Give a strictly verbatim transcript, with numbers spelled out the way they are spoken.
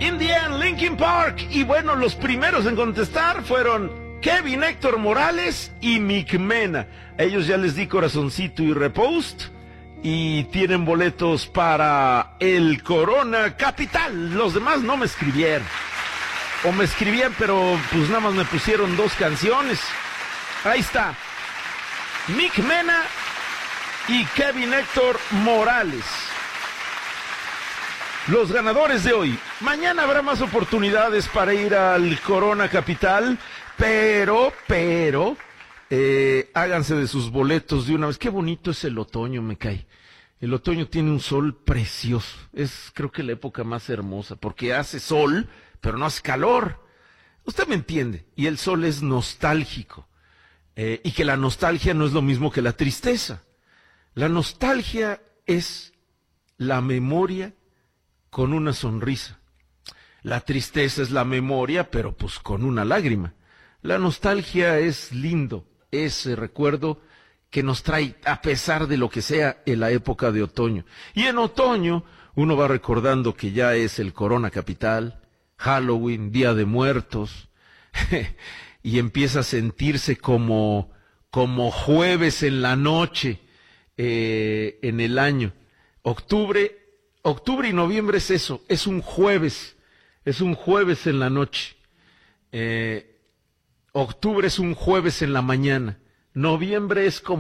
In the End, Linkin Park. Y bueno, los primeros en contestar fueron Kevin Héctor Morales y Mick Mena. A ellos ya les di corazoncito y repost. Y tienen boletos para el Corona Capital. Los demás no me escribieron. O me escribían, pero pues nada más me pusieron dos canciones. Ahí está. Mick Mena y Kevin Héctor Morales. Los ganadores de hoy. Mañana habrá más oportunidades para ir al Corona Capital, pero, pero, eh, háganse de sus boletos de una vez. Qué bonito es el otoño, me cae. El otoño tiene un sol precioso. Es, creo que la época más hermosa, porque hace sol, pero no hace calor. Usted me entiende. Y el sol es nostálgico. Eh, y que la nostalgia no es lo mismo que la tristeza. La nostalgia es la memoria con una sonrisa. La tristeza es la memoria, pero pues con una lágrima. La nostalgia es lindo, ese recuerdo que nos trae, a pesar de lo que sea, en la época de otoño. Y en otoño uno va recordando que ya es el Corona Capital, Halloween, Día de Muertos, y empieza a sentirse como, como jueves en la noche eh, en el año. Octubre Octubre y noviembre es eso, es un jueves, es un jueves en la noche. Eh, octubre es un jueves en la mañana, noviembre es como